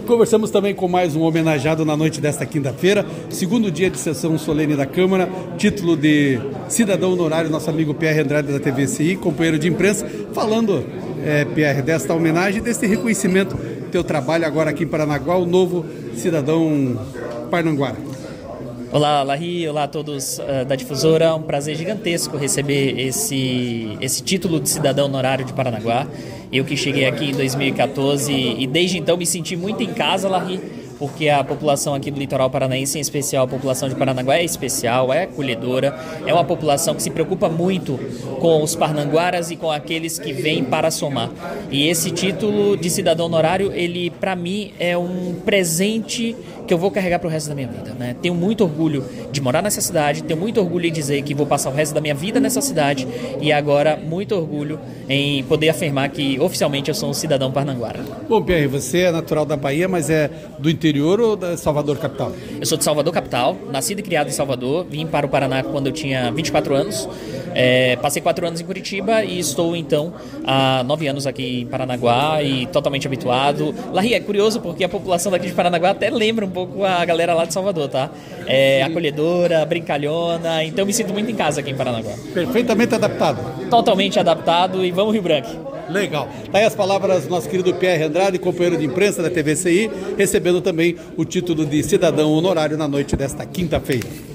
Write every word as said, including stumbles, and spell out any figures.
conversamos também com mais um homenageado na noite desta quinta-feira, segundo dia de sessão solene da Câmara, título de cidadão honorário, nosso amigo Pierre Andrade da T V C I, companheiro de imprensa, falando, é, Pierre, desta homenagem, desse reconhecimento do teu trabalho agora aqui em Paranaguá, o novo cidadão parnanguara. Olá, Larry, olá a todos uh, da Difusora, é um prazer gigantesco receber esse, esse título de cidadão honorário de Paranaguá. Eu que cheguei aqui em dois mil e quatorze e desde então me senti muito em casa, Larry, porque a população aqui do litoral paranaense, em especial a população de Paranaguá, é especial, é acolhedora, é uma população que se preocupa muito com os parnanguaras e com aqueles que vêm para somar. E esse título de cidadão honorário, ele para mim é um presente que eu vou carregar para o resto da minha vida, né? Tenho muito orgulho de morar nessa cidade, tenho muito orgulho em dizer que vou passar o resto da minha vida nessa cidade e agora muito orgulho em poder afirmar que oficialmente eu sou um cidadão parnanguara. Bom, Pierre, você é natural da Bahia, mas é do interior ou da Salvador capital? Eu sou de Salvador capital, nascido e criado em Salvador, vim para o Paraná quando eu tinha vinte e quatro anos, é, passei quatro anos em Curitiba e estou então há nove anos aqui em Paranaguá e totalmente habituado. Larry, é curioso porque a população daqui de Paranaguá até lembra um pouco a galera lá de Salvador, tá? É acolhedora, brincalhona, então eu me sinto muito em casa aqui em Paranaguá. Perfeitamente adaptado. Totalmente adaptado e vamos Rio Branco. Legal. Daí as palavras do nosso querido Pierre Andrade, companheiro de imprensa da T V C I, recebendo também o título de cidadão honorário na noite desta quinta-feira.